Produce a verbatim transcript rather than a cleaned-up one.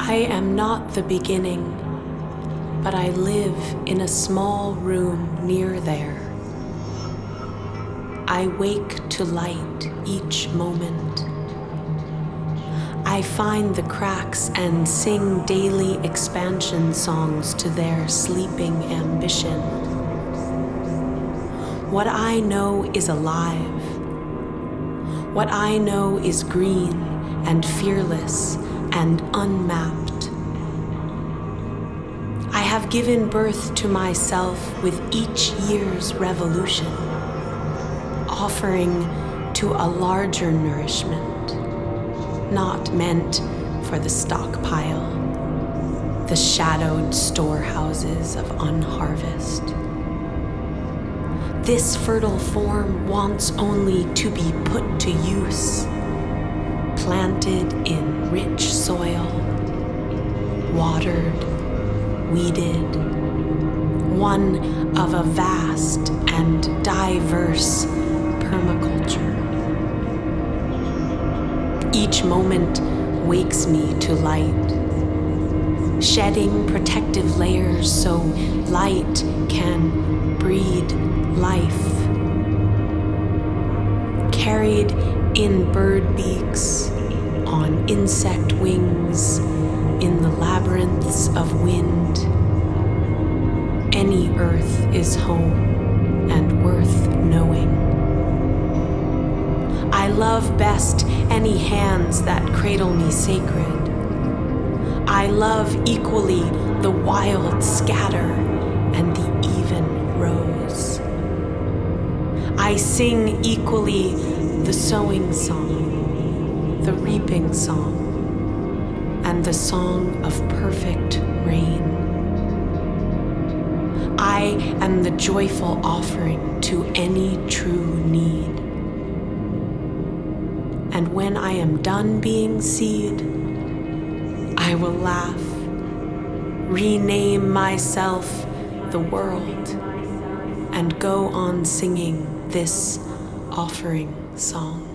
I am not the beginning, but I live in a small room near there. I wake to light each moment. I find the cracks and sing daily expansion songs to their sleeping ambition. What I know is alive. What I know is green and fearless and unmapped. I have given birth to myself with each year's revolution, offering to a larger nourishment, not meant for the stockpile, the shadowed storehouses of unharvest. This fertile form wants only to be put to use, planted in rich soil, watered, weeded, one of a vast and diverse permaculture. Each moment wakes me to light, shedding protective layers so light can breed life. Carried in bird beaks, on insect wings, in the labyrinths of wind, any earth is home and worth knowing. I love best any hands that cradle me sacred. I love equally the wild scatter and the even rose. I sing equally the sowing song, the reaping song, and the song of perfect rain. I am the joyful offering to any true need. And when I am done being seed, I will laugh, rename myself the world, and go on singing this offering song.